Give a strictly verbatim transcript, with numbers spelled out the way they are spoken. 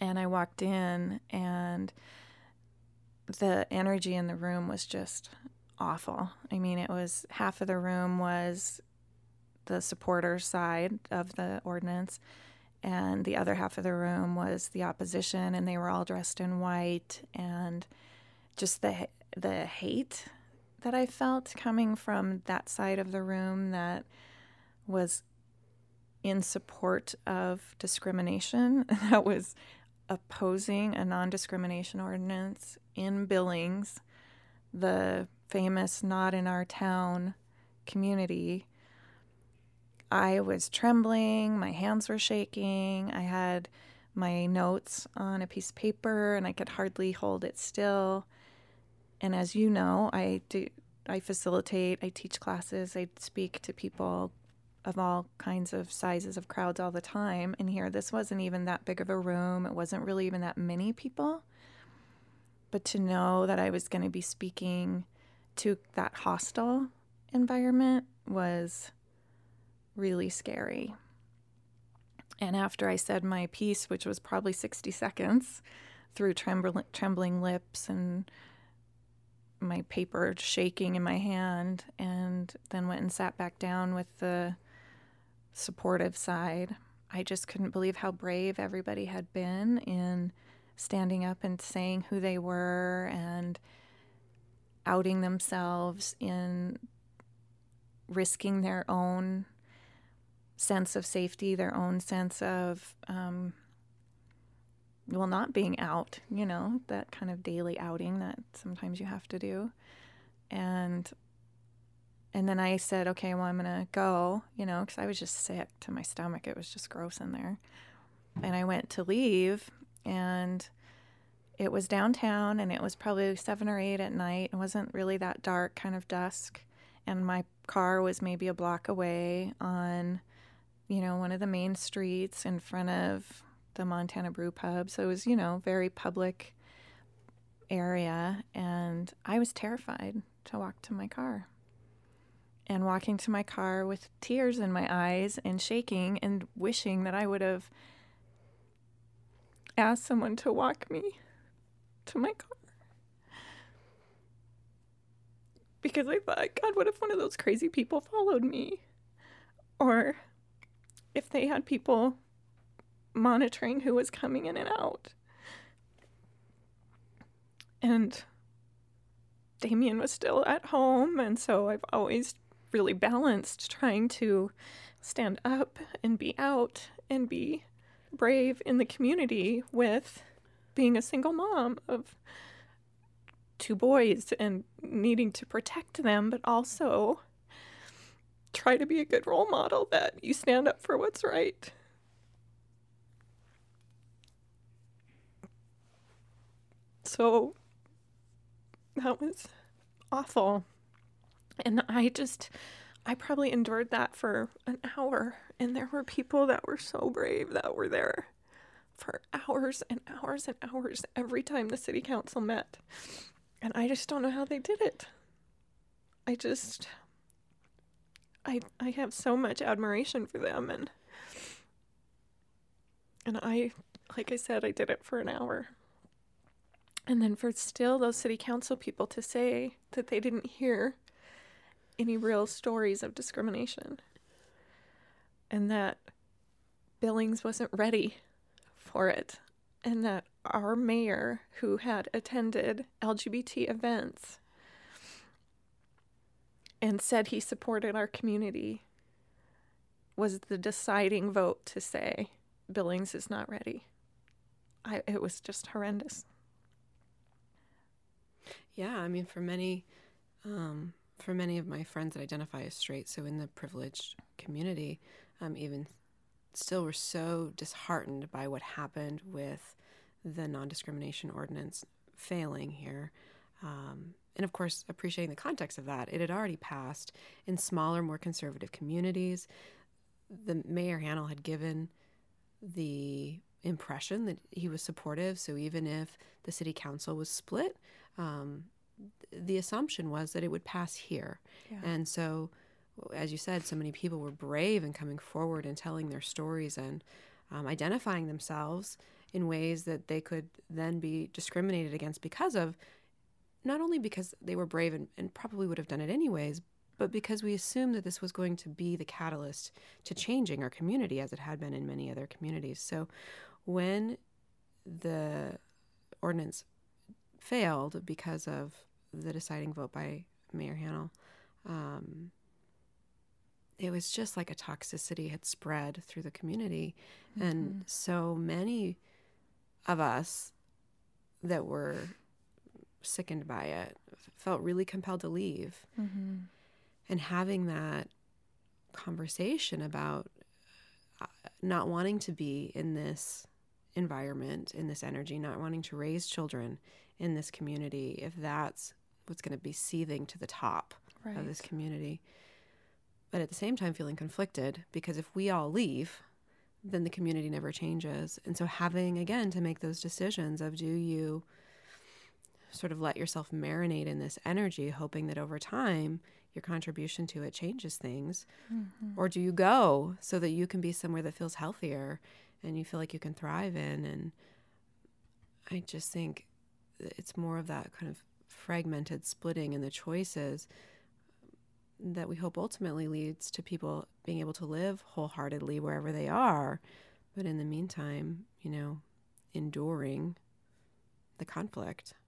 And I walked in, and the energy in the room was just awful. I mean, it was half of the room was the supporter side of the ordinance, and the other half of the room was the opposition, and they were all dressed in white, and just the the hate that I felt coming from that side of the room that was in support of discrimination, that was opposing a non-discrimination ordinance in Billings, the famous Not in Our Town community. I was trembling, my hands were shaking, I had my notes on a piece of paper and I could hardly hold it still. And as you know, I do I facilitate, I teach classes, I speak to people of all kinds of sizes of crowds all the time. And here, this wasn't even that big of a room. It wasn't really even that many people. But to know that I was going to be speaking to that hostile environment was really scary. And after I said my piece, which was probably sixty seconds, through trembling, trembling lips and my paper shaking in my hand, and then went and sat back down with the supportive side, I just couldn't believe how brave everybody had been in standing up and saying who they were and outing themselves, in risking their own sense of safety, their own sense of, um, well, not being out, you know, that kind of daily outing that sometimes you have to do. And and then I said, okay, well, I'm going to go, you know, because I was just sick to my stomach. It was just gross in there. And I went to leave, and it was downtown, and it was probably seven or eight at night. It wasn't really that dark, kind of dusk. And my car was maybe a block away on, you know, one of the main streets in front of the Montana Brew Pub. So it was, you know, very public area. And I was terrified to walk to my car. And walking to my car with tears in my eyes and shaking and wishing that I would have asked someone to walk me to my car. Because I thought, God, what if one of those crazy people followed me? Or if they had people monitoring who was coming in and out. And Damien was still at home, and so I've always really balanced trying to stand up and be out and be brave in the community with being a single mom of two boys and needing to protect them, but also try to be a good role model that you stand up for what's right. So that was awful. And I just, I probably endured that for an hour. And there were people that were so brave that were there for hours and hours and hours every time the city council met. And I just don't know how they did it. I just, I I have so much admiration for them. And, and I, like I said, I did it for an hour. And then for still those city council people to say that they didn't hear any real stories of discrimination, and that Billings wasn't ready for it, and that our mayor, who had attended L G B T events and said he supported our community, was the deciding vote to say Billings is not ready. I, it was just horrendous. Yeah, I mean, for many, um, for many of my friends that identify as straight, so in the privileged community, um, even still, were so disheartened by what happened with the non-discrimination ordinance failing here. Um, and of course, appreciating the context of that. It had already passed in smaller, more conservative communities. The Mayor Hanel had given the impression that he was supportive. So even if the city council was split, um, the assumption was that it would pass here. Yeah. And so, as you said, so many people were brave in coming forward and telling their stories and um, identifying themselves in ways that they could then be discriminated against because of, not only because they were brave and, and probably would have done it anyways, but because we assumed that this was going to be the catalyst to changing our community as it had been in many other communities. So when the ordinance failed because of the deciding vote by Mayor Hanel, um, it was just like a toxicity had spread through the community. Mm-hmm. And so many of us that were sickened by it felt really compelled to leave. Mm-hmm. And having that conversation about not wanting to be in this environment, in this energy, not wanting to raise children in this community, if that's what's going to be seething to the top right. of this community. But at the same time feeling conflicted, because if we all leave, then the community never changes. And so having, again, to make those decisions of, do you sort of let yourself marinate in this energy, hoping that over time your contribution to it changes things? Mm-hmm. Or do you go so that you can be somewhere that feels healthier and you feel like you can thrive in? And I just think it's more of that kind of fragmented splitting in the choices that we hope ultimately leads to people being able to live wholeheartedly wherever they are. But in the meantime, you know, enduring the conflict.